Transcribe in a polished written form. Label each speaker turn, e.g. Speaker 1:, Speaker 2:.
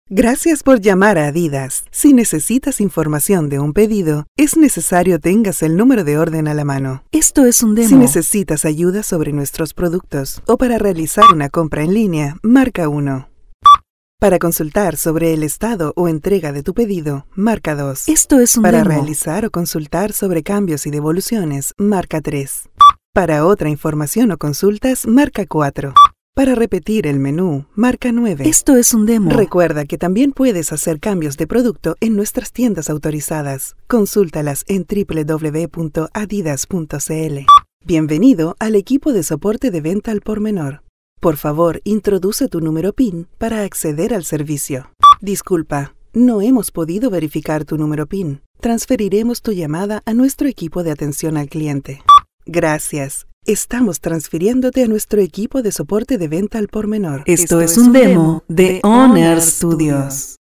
Speaker 1: Gracias por llamar a Adidas. Si necesitas información de un pedido, es necesario tengas el número de orden a la mano.
Speaker 2: Esto es un demo.
Speaker 1: Si necesitas ayuda sobre nuestros productos o para realizar una compra en línea, marca 1. Para consultar sobre el estado o entrega de tu pedido, marca 2.
Speaker 2: Esto es un
Speaker 1: Para
Speaker 2: demo.
Speaker 1: realizar o consultar sobre cambios y devoluciones, marca 3. Para otra información o consultas, marca 4. Para repetir el menú, marca 9.
Speaker 2: Esto es un demo.
Speaker 1: Recuerda que también puedes hacer cambios de producto en nuestras tiendas autorizadas. Consúltalas en www.adidas.cl. Bienvenido al equipo de soporte de venta al por menor. Por favor, introduce tu número PIN para acceder al servicio. Disculpa, no hemos podido verificar tu número PIN. Transferiremos tu llamada a nuestro equipo de atención al cliente. Gracias. Estamos transfiriéndote a nuestro equipo de soporte de venta al por menor.
Speaker 2: Esto es un demo de Honor Studios.